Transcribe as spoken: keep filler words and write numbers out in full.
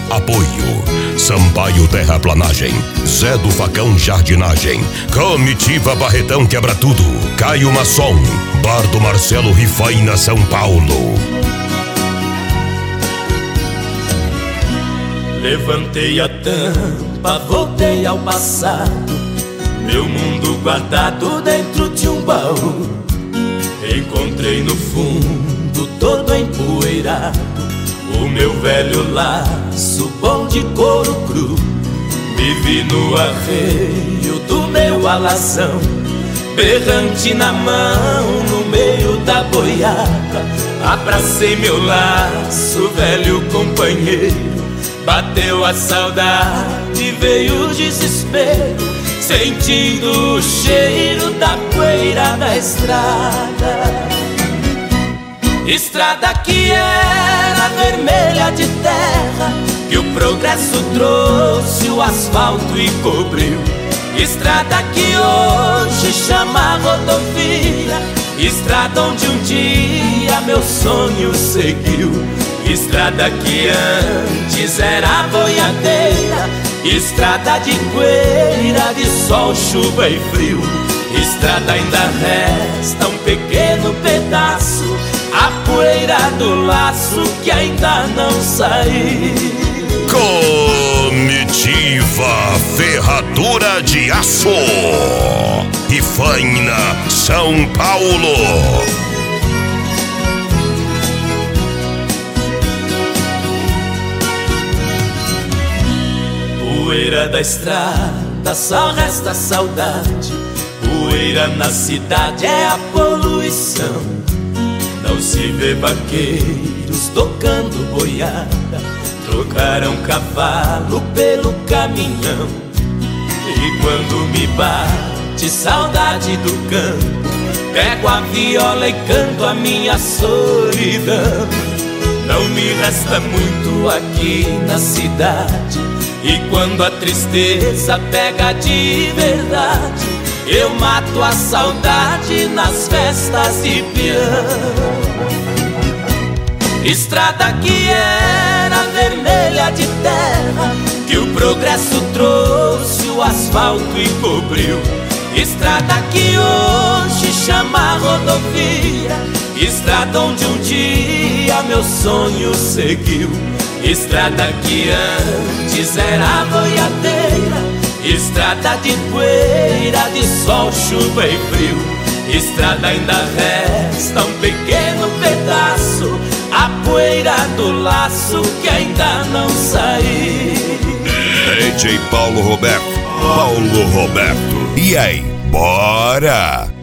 Apoio Sampaio Terraplanagem, Zé do Facão Jardinagem, Comitiva Barretão Quebra Tudo, Caio Masson, Bar do Marcelo Rifaina São Paulo. Levantei a tampa, voltei ao passado, meu mundo guardado dentro de um baú. Encontrei no fundo, todo empoeirado, o meu velho laço bom de couro cru. Me vi no arreio do meu alazão, berrante na mão, no meio da boiada. Abracei meu laço, velho companheiro. Bateu a saudade, veio o desespero, sentindo o cheiro da poeira da estrada. Estrada que era vermelha de terra, que o progresso trouxe o asfalto e cobriu. Estrada que hoje chama rodovia, estrada onde um dia meu sonho seguiu. Estrada que antes era boiadeira, estrada de poeira, de sol, chuva e frio. Estrada ainda resta um pequeno pedaço, a poeira do laço que ainda não saiu. Comitiva Ferradura de Aço, Rifaina, São Paulo. Poeira da estrada, só resta saudade. Poeira na cidade é a poluição. Não se vê vaqueiros tocando boiada, trocaram cavalo pelo caminhão. E quando me bate saudade do campo, pego a viola e canto a minha solidão. Não me resta muito aqui na cidade, e quando a tristeza pega de verdade, eu mato a saudade nas festas de peão. Estrada que era vermelha de terra, que o progresso trouxe o asfalto e cobriu. Estrada que hoje chama rodovia, estrada onde um dia meu sonho seguiu. Estrada que antes era boiadeira, estrada de poeira, de sol, chuva e frio. Estrada ainda resta um pequeno pedaço, a poeira do laço que ainda não saiu. D J Paulo Roberto, Paulo Roberto. E aí, bora!